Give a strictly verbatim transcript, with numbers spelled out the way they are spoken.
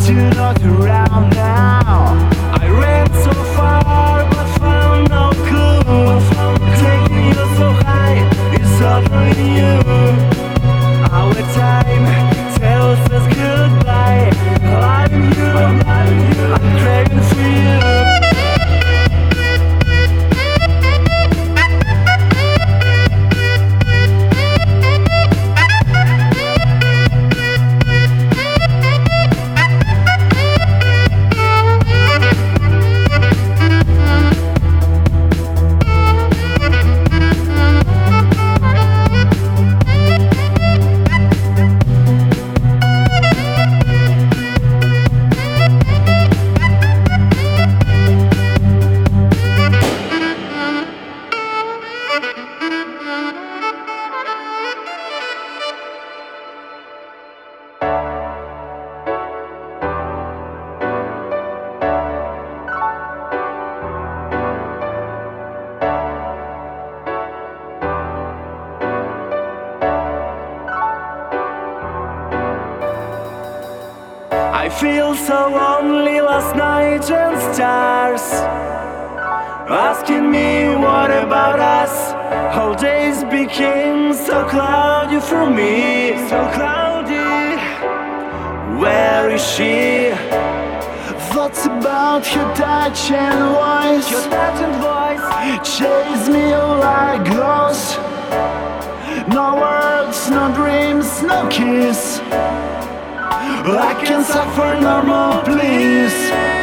you're not around now. I ran so far but found no clue. Taking you so high is offering you. Our time tells us goodbye. Loving you, I'm craving for you. I feel so lonely last night and stars asking me what about us. Whole days became so cloudy for me, so cloudy. Where is she? Thoughts about her touch and voice, your touch and voice chase me like ghosts. No words, no dreams, no kiss. I can suffer no more, please.